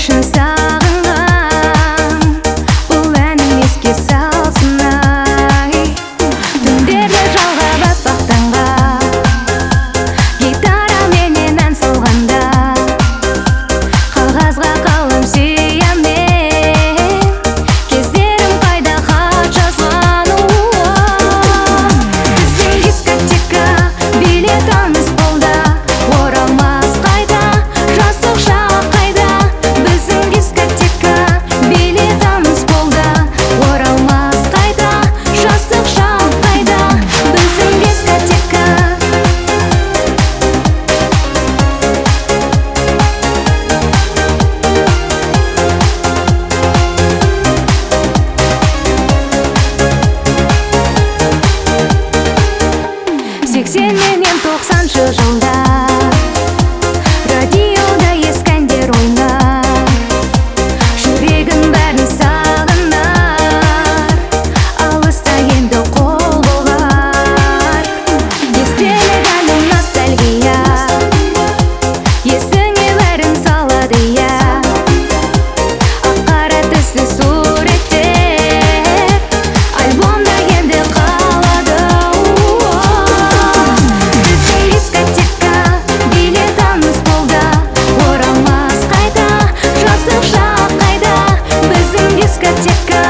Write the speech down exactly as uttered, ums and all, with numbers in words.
шын сағынған, бұл әнім еске салсын ай. Түндерді жалғап аппақ таңға, гитараменен ән салғанда, қағазға қалам сүйем мен, кездерім қайда хат жазған. Біздің дискотека билетіміз қолда, оралмас қайда, жастық шақ қайда. Біздің дискотека билетіміз қолда, оралмас қайда, жастық шақ қайда. Біздің дискотека. Сексен менен тоқсаншы жылдар радиода ескі әндер ойнар, жүрегім бәрін сағынар, алыста енді қол бұлғар. Естелік әлім ностальгия, есіңе бәрін салады я. Ақ-қара түсті суреттер альбомда енді қалады. Біздің дискотека билетіміз қолда, оралмас қайда, жастық шақ қайда. Біздің дискотека.